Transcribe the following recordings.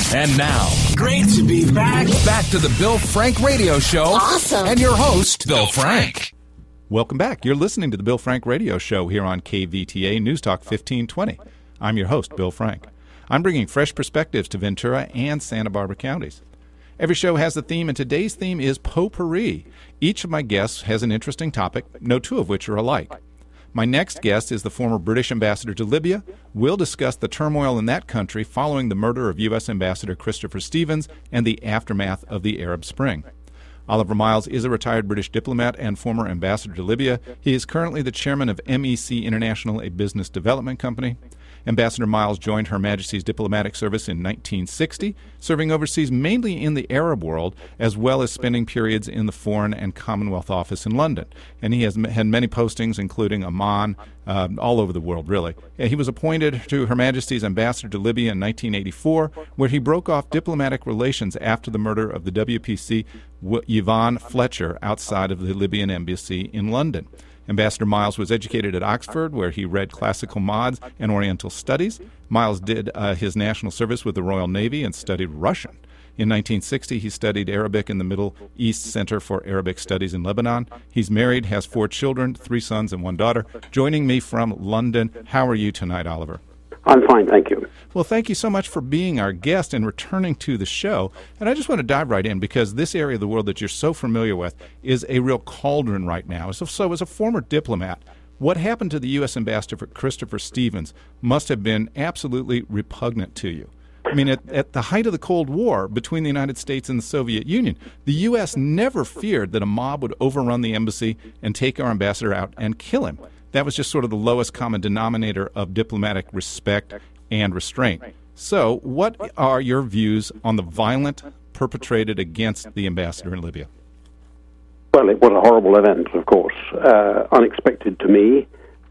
And now, great to be back. Back to the Bill Frank Radio Show. Awesome. And your host, Bill Frank. Welcome back. You're listening to the Bill Frank Radio Show here on KVTA News Talk 1520. I'm your host, Bill Frank. I'm bringing fresh perspectives to Ventura and Santa Barbara counties. Every show has a theme, and today's theme is potpourri. Each of my guests has an interesting topic, no two of which are alike. My next guest is the former British ambassador to Libya. We'll discuss the turmoil in that country following the murder of U.S. Ambassador Christopher Stevens and the aftermath of the Arab Spring. Oliver Miles is a retired British diplomat and former ambassador to Libya. He is currently the chairman of MEC International, a business development company. Ambassador Miles joined Her Majesty's diplomatic service in 1960, serving overseas mainly in the Arab world, as well as spending periods in the Foreign and Commonwealth Office in London. And he has had many postings, including Amman, all over the world, really. He was appointed to Her Majesty's ambassador to Libya in 1984, where he broke off diplomatic relations after the murder of the WPC Yvonne Fletcher outside of the Libyan embassy in London. Ambassador Miles was educated at Oxford, where he read classical mods and Oriental studies. Miles did his national service with the Royal Navy and studied Russian. In 1960, he studied Arabic in the Middle East Center for Arabic Studies in Lebanon. He's married, has 4 children, 3 sons and 1 daughter. Joining me from London, how are you tonight, Oliver? I'm fine, thank you. Well, thank you so much for being our guest and returning to the show. And I just want to dive right in because this area of the world that you're so familiar with is a real cauldron right now. So as a former diplomat, what happened to the U.S. Ambassador Christopher Stevens must have been absolutely repugnant to you. I mean, at the height of the Cold War between the United States and the Soviet Union, the U.S. never feared that a mob would overrun the embassy and take our ambassador out and kill him. That was just sort of the lowest common denominator of diplomatic respect and restraint. So what are your views on the violence perpetrated against the ambassador in Libya? Well, it was a horrible event, of course, unexpected to me.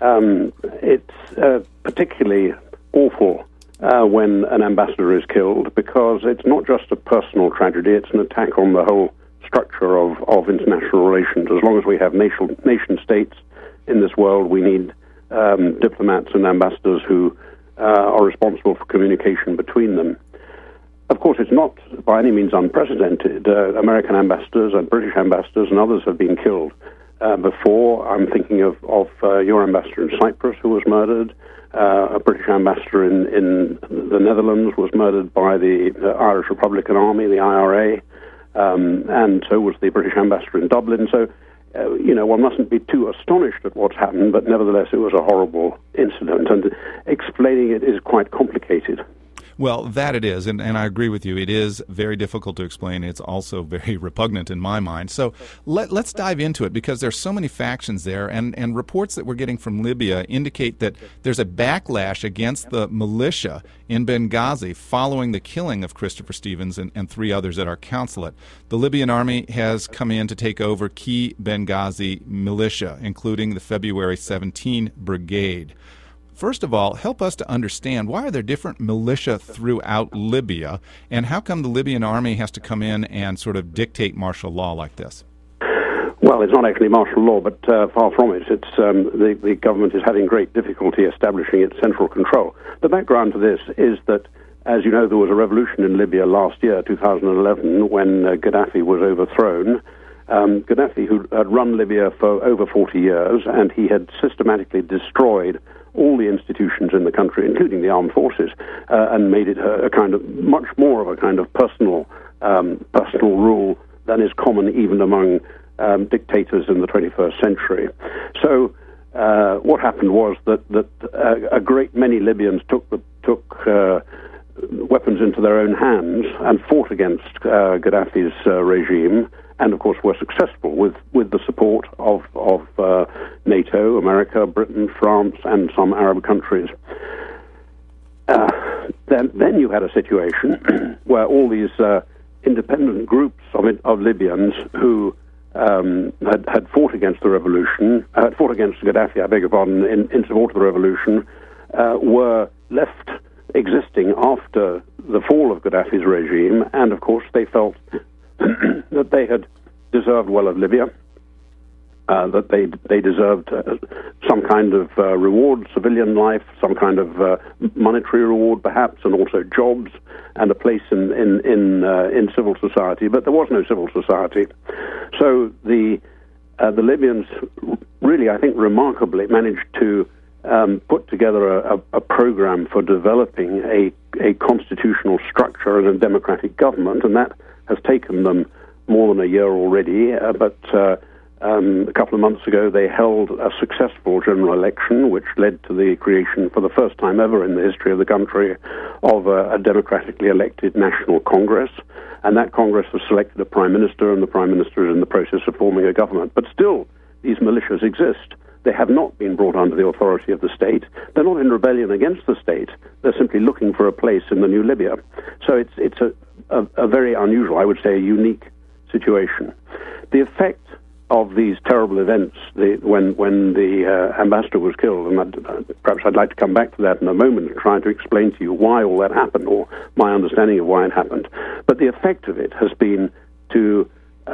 It's particularly awful when an ambassador is killed because it's not just a personal tragedy, it's an attack on the whole structure of international relations. As long as we have nation states in this world, we need diplomats and ambassadors who are responsible for communication between them. Of course, it's not by any means unprecedented. American ambassadors and British ambassadors and others have been killed before. I'm thinking of your ambassador in Cyprus who was murdered. A British ambassador in the Netherlands was murdered by the Irish Republican Army, the IRA, and so was the British ambassador in Dublin. So, one mustn't be too astonished at what's happened, but nevertheless it was a horrible incident, and explaining it is quite complicated. Well, that it is, and I agree with you. It is very difficult to explain. It's also very repugnant in my mind. So let's dive into it because there's so many factions there, and reports that we're getting from Libya indicate that there's a backlash against the militia in Benghazi following the killing of Christopher Stevens and 3 others at our consulate. The Libyan army has come in to take over key Benghazi militia, including the February 17 Brigade. First of all, help us to understand why are there different militia throughout Libya, and how come the Libyan army has to come in and sort of dictate martial law like this? Well, it's not actually martial law, but far from it. It's the government is having great difficulty establishing its central control. The background to this is that, as you know, there was a revolution in Libya last year, 2011, when Gaddafi was overthrown. Gaddafi, who had run Libya for over 40 years, and he had systematically destroyed all the institutions in the country, including the armed forces, and made it a kind of much more of a kind of personal rule than is common even among dictators in the 21st century. So what happened was that a great many Libyans took weapons into their own hands and fought against Gaddafi's regime, and of course were successful with the support of NATO, America, Britain, France, and some Arab countries. Then you had a situation where all these independent groups of Libyans who had fought against the revolution, had fought against Gaddafi, I beg your pardon, in support of the revolution, were left existing after the fall of Gaddafi's regime, and of course they felt that they had deserved well of Libya, that they deserved some kind of reward, civilian life, some kind of monetary reward perhaps, and also jobs and a place in civil society. But there was no civil society. So the Libyans really, I think, remarkably managed to put together a program for developing a constitutional structure and a democratic government, and that has taken them more than a year already. But a couple of months ago, they held a successful general election, which led to the creation, for the first time ever in the history of the country, of a democratically elected National Congress. And that Congress has selected a prime minister, and the prime minister is in the process of forming a government. But still, these militias exist. They have not been brought under the authority of the state. They're not in rebellion against the state. They're simply looking for a place in the new Libya. So it's a very unusual, I would say, a unique situation. The effect of these terrible events, when the ambassador was killed, and perhaps I'd like to come back to that in a moment and try to explain to you why all that happened, or my understanding of why it happened. But the effect of it has been to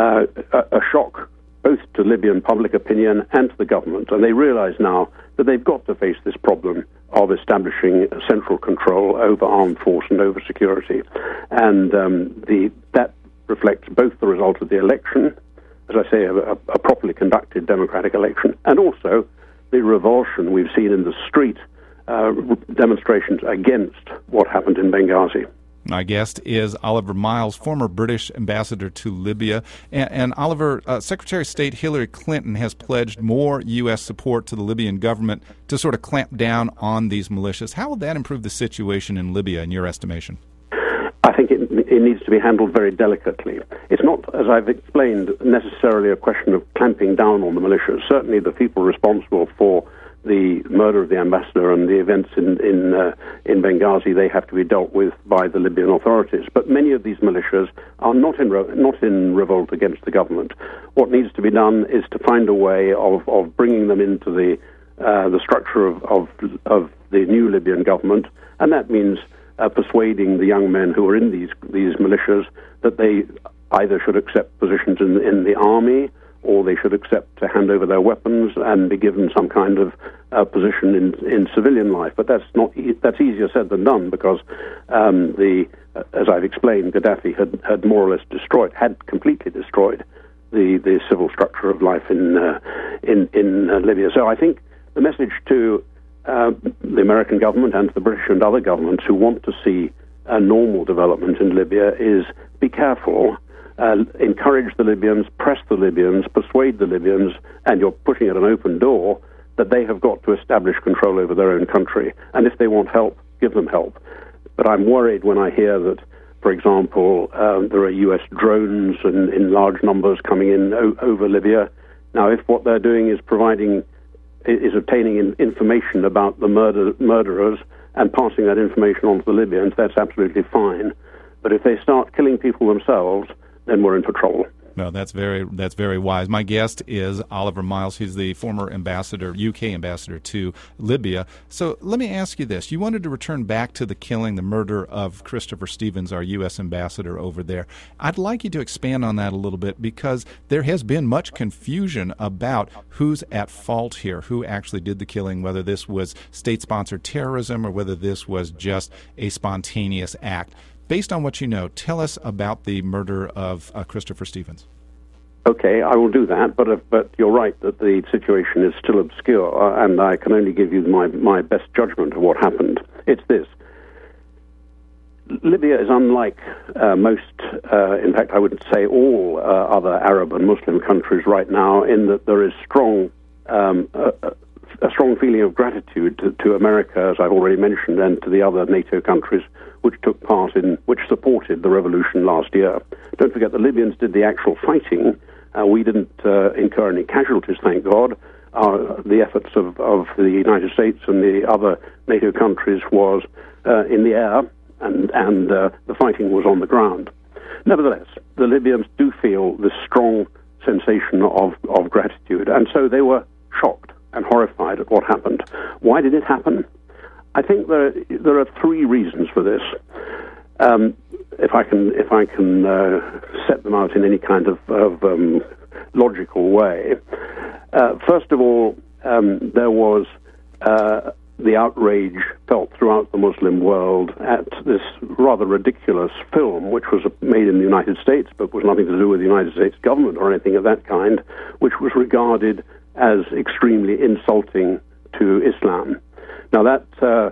a shock both to Libyan public opinion and to the government, and they realize now that they've got to face this problem of establishing central control over armed force and over security. And that reflects both the result of the election, as I say, a properly conducted democratic election, and also the revulsion we've seen in the street, demonstrations against what happened in Benghazi. My guest is Oliver Miles, former British ambassador to Libya. And Oliver, Secretary of State Hillary Clinton has pledged more U.S. support to the Libyan government to sort of clamp down on these militias. How will that improve the situation in Libya, in your estimation? I think it needs to be handled very delicately. It's not, as I've explained, necessarily a question of clamping down on the militias. Certainly the people responsible for the murder of the ambassador and the events in Benghazi, they have to be dealt with by the Libyan authorities. But many of these militias are not in revolt against the government. What needs to be done is to find a way of bringing them into the structure of the new Libyan government, and that means persuading the young men who are in these militias that they either should accept positions in the army, or they should accept to hand over their weapons and be given some kind of position in civilian life. But that's easier said than done, because as I've explained, Gaddafi had more or less had completely destroyed the civil structure of life in Libya. So I think the message to the American government and to the British and other governments who want to see a normal development in Libya is be careful. Encourage the Libyans, press the Libyans, persuade the Libyans, and you're pushing at an open door that they have got to establish control over their own country. And if they want help, give them help. But I'm worried when I hear that, for example, there are U.S. drones in large numbers coming in over Libya. Now, if what they're doing is obtaining information about the murderers and passing that information on to the Libyans, that's absolutely fine. But if they start killing people themselves, then we're in for trouble. No, that's very wise. My guest is Oliver Miles. He's the former ambassador, UK ambassador to Libya. So let me ask you this. You wanted to return back to the murder of Christopher Stevens, our U.S. ambassador over there. I'd like you to expand on that a little bit, because there has been much confusion about who's at fault here, who actually did the killing, whether this was state-sponsored terrorism or whether this was just a spontaneous act. Based on what you know, tell us about the murder of Christopher Stevens. Okay, I will do that, but you're right that the situation is still obscure, and I can only give you my best judgment of what happened. It's this. Libya is unlike most, in fact, I would say all other Arab and Muslim countries right now, in that there is a strong feeling of gratitude to America, as I've already mentioned, and to the other NATO countries which supported the revolution last year. Don't forget, the Libyans did the actual fighting. We didn't incur any casualties, thank God. The efforts of the United States and the other NATO countries was in the air, and the fighting was on the ground. Nevertheless, the Libyans do feel this strong sensation of gratitude, and so they were shocked and horrified at what happened. Why did it happen? I think there are three reasons for this. If I can set them out in any kind of logical way, First of all, there was the outrage felt throughout the Muslim world at this rather ridiculous film, which was made in the United States, but was nothing to do with the United States government or anything of that kind, which was regarded as extremely insulting to Islam. Now, that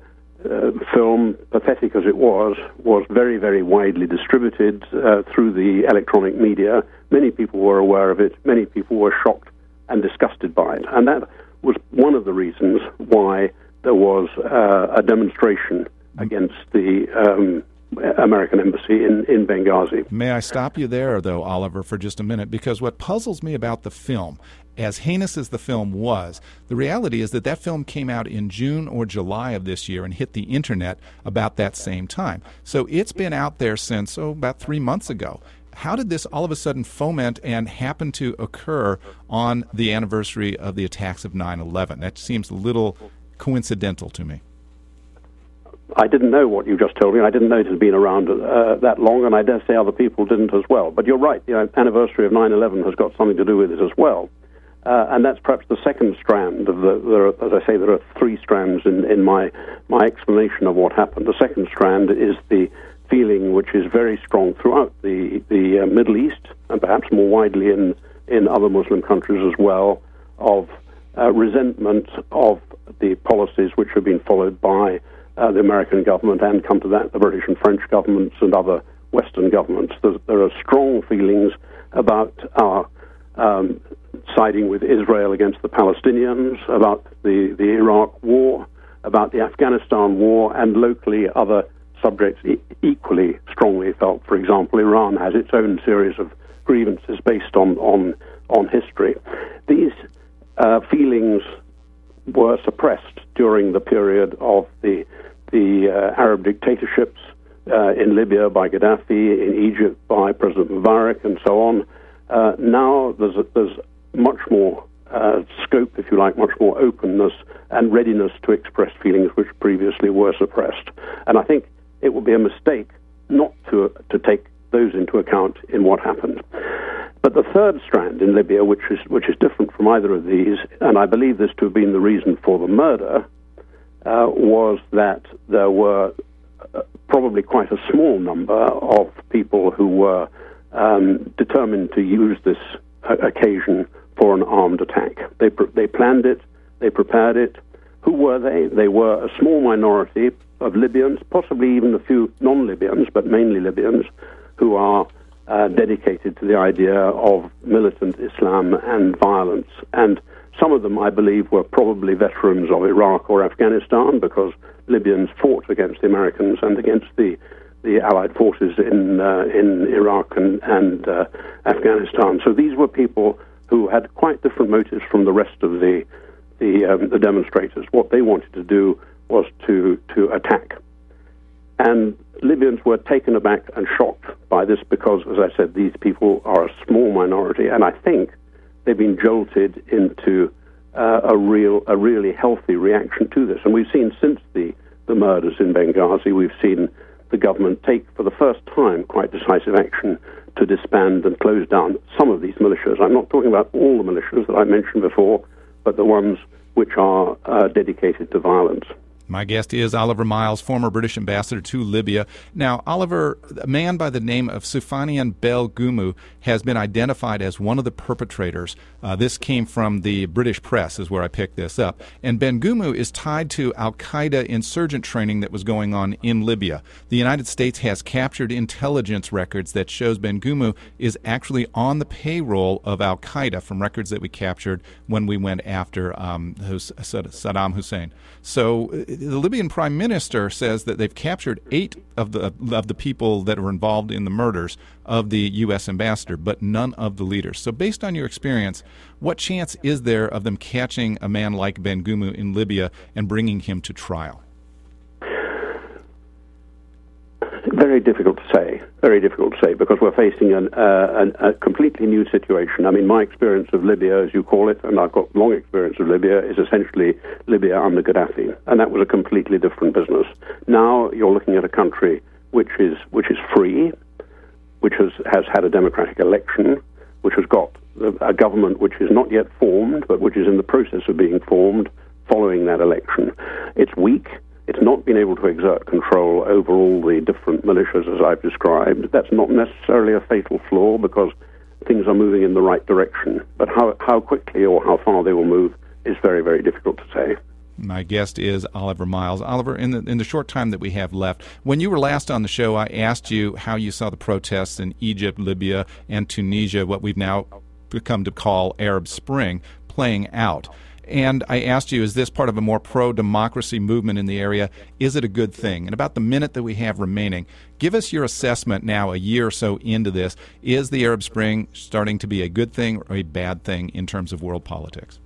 film, pathetic as it was very, very widely distributed through the electronic media. Many people were aware of it. Many people were shocked and disgusted by it. And that was one of the reasons why there was a demonstration against the American embassy in Benghazi. May I stop you there, though, Oliver, for just a minute? Because what puzzles me about the film, as heinous as the film was, the reality is that that film came out in June or July of this year and hit the Internet about that same time. So it's been out there since, about 3 months ago. How did this all of a sudden foment and happen to occur on the anniversary of the attacks of 9/11? That seems a little coincidental to me. I didn't know what you just told me. I didn't know it had been around that long, and I dare say other people didn't as well. But you're right, the anniversary of 9/11 has got something to do with it as well. And that's perhaps the second strand of as I say, there are three strands in my explanation of what happened. The second strand is the feeling which is very strong throughout the Middle East, and perhaps more widely in other Muslim countries as well, of resentment of the policies which have been followed by the American government, and come to that, the British and French governments and other Western governments. There are strong feelings about our siding with Israel against the Palestinians, about the Iraq war, about the Afghanistan war, and locally other subjects equally strongly felt. For example, Iran has its own series of grievances based on history. These feelings were suppressed during the period of the Arab dictatorships in Libya by Gaddafi, in Egypt by President Mubarak, and so on. Now there's much more scope, if you like, much more openness and readiness to express feelings which previously were suppressed. And I think it would be a mistake not to take those into account in what happened. But the third strand in Libya, which is different from either of these, and I believe this to have been the reason for the murder, was that there were probably quite a small number of people who were determined to use this occasion for an armed attack. They planned it, they prepared it. Who were they? They were a small minority of Libyans, possibly even a few non-Libyans, but mainly Libyans, who are dedicated to the idea of militant Islam and violence. And some of them, I believe, were probably veterans of Iraq or Afghanistan, because Libyans fought against the Americans and against the Allied forces in Iraq and Afghanistan. So these were people who had quite different motives from the rest of the demonstrators. What they wanted to do was to attack. And Libyans were taken aback and shocked by this because, as I said, these people are a small minority, and I think they've been jolted into a really healthy reaction to this. And we've seen since the murders in Benghazi, we've seen the government take, for the first time, quite decisive action to disband and close down some of these militias. I'm not talking about all the militias that I mentioned before, but the ones which are dedicated to violence. My guest is Oliver Miles, former British ambassador to Libya. Now, Oliver, a man by the name of Soufiane Belgumou has been identified as one of the perpetrators. This came from the British press, is where I picked this up. And Belgumou is tied to al-Qaeda insurgent training that was going on in Libya. The United States has captured intelligence records that shows Belgumou is actually on the payroll of al-Qaeda from records that we captured when we went after Saddam Hussein. So the Libyan prime minister says that they've captured 8 of the people that were involved in the murders of the U.S. ambassador, but none of the leaders. So based on your experience, what chance is there of them catching a man like Belgumou in Libya and bringing him to trial? Very difficult to say. Very difficult to say, because we're facing a completely new situation. I mean, my experience of Libya, as you call it, and I've got long experience of Libya, is essentially Libya under Gaddafi, and that was a completely different business. Now you're looking at a country which is free, which has had a democratic election, which has got a government which is not yet formed, but which is in the process of being formed following that election. It's weak. It's not been able to exert control over all the different militias as I've described. That's not necessarily a fatal flaw because things are moving in the right direction. But how quickly or how far they will move is very, very difficult to say. My guest is Oliver Miles. Oliver, in the short time that we have left, when you were last on the show, I asked you how you saw the protests in Egypt, Libya, and Tunisia, what we've now become to call Arab Spring, playing out. And I asked you, is this part of a more pro-democracy movement in the area? Is it a good thing? In about the minute that we have remaining, give us your assessment now, a year or so into this. Is the Arab Spring starting to be a good thing or a bad thing in terms of world politics?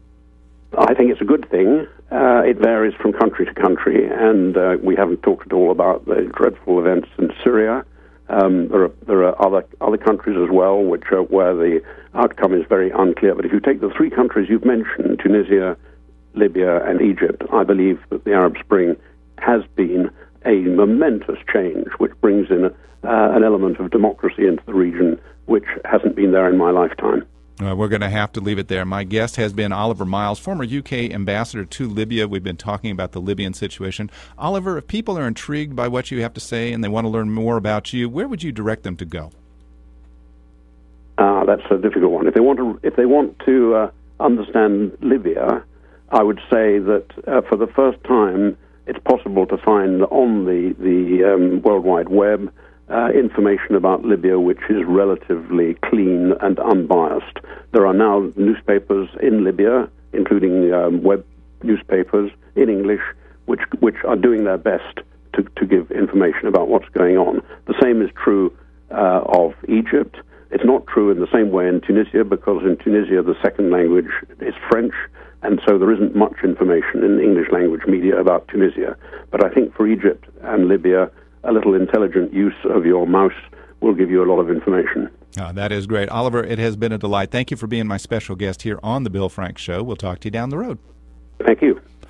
I think it's a good thing. It varies from country to country, and we haven't talked at all about the dreadful events in Syria. There are other countries as well where the outcome is very unclear. But if you take the three countries you've mentioned, Tunisia, Libya, and Egypt, I believe that the Arab Spring has been a momentous change, which brings in an element of democracy into the region, which hasn't been there in my lifetime. We're going to have to leave it there. My guest has been Oliver Miles, former UK ambassador to Libya. We've been talking about the Libyan situation. Oliver, if people are intrigued by what you have to say and they want to learn more about you, where would you direct them to go? That's a difficult one. If they want to understand Libya, I would say that for the first time, it's possible to find on the World Wide Web information about Libya which is relatively clean and unbiased. There are now newspapers in Libya, including web newspapers in English, which are doing their best to give information about what's going on. The same is true of Egypt. It's not true in the same way in Tunisia, because in Tunisia the second language is French, and so there isn't much information in English language media about Tunisia. But I think for Egypt and Libya, a little intelligent use of your mouse will give you a lot of information. That is great. Oliver, it has been a delight. Thank you for being my special guest here on The Bill Frank Show. We'll talk to you down the road. Thank you.